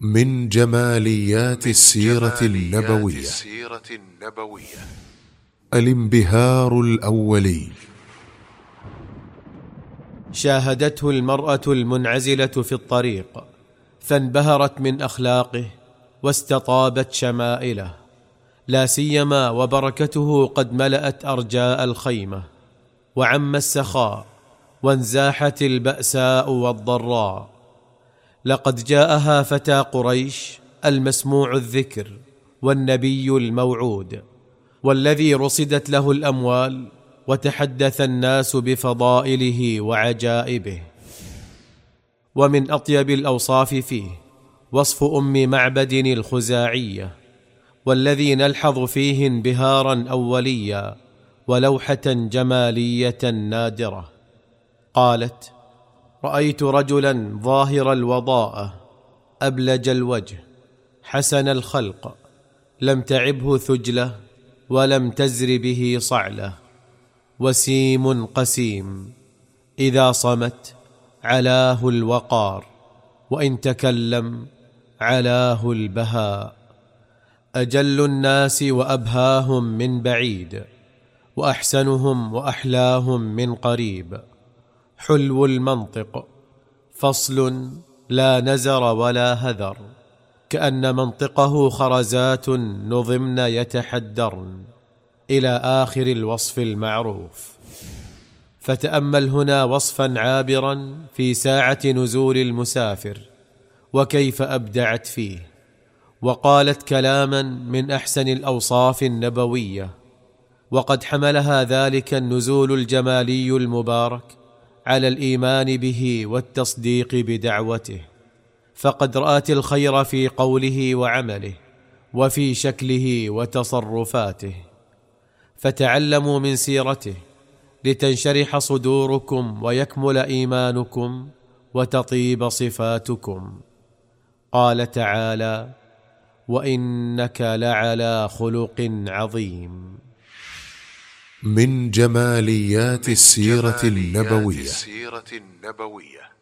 من جماليات السيرة النبوية الانبهار الأولي. شاهدته المرأة المنعزلة في الطريق فانبهرت من أخلاقه واستطابت شمائله، لا سيما وبركته قد ملأت أرجاء الخيمة، وعم السخاء وانزاحت البأساء والضراء. لقد جاءها فتى قريش المسموع الذكر والنبي الموعود، والذي رصدت له الأموال وتحدث الناس بفضائله وعجائبه. ومن أطيب الأوصاف فيه وصف أم معبد الخزاعية، والذي نلحظ فيه انبهارا أوليا ولوحة جمالية نادرة. قالت: رأيت رجلا ظاهر الوضاءة أبلج الوجه حسن الخلق، لم تعبه ثجلة ولم تزر به صعلة، وسيم قسيم، إذا صمت علاه الوقار، وإن تكلم علاه البهاء. أجل الناس وأبهاهم من بعيد، وأحسنهم وأحلاهم من قريب. حلو المنطق، فصل لا نزر ولا هذر، كأن منطقه خرزات نظمن يتحدرن، إلى آخر الوصف المعروف. فتأمل هنا وصفا عابرا في ساعة نزول المسافر، وكيف أبدعت فيه، وقالت كلاما من أحسن الأوصاف النبوية. وقد حملها ذلك النزول الجمالي المبارك على الإيمان به والتصديق بدعوته، فقد رأت الخير في قوله وعمله، وفي شكله وتصرفاته. فتعلموا من سيرته لتنشرح صدوركم ويكمل إيمانكم وتطيب صفاتكم. قال تعالى: وإنك لعلى خلق عظيم. من جماليات السيرة النبوية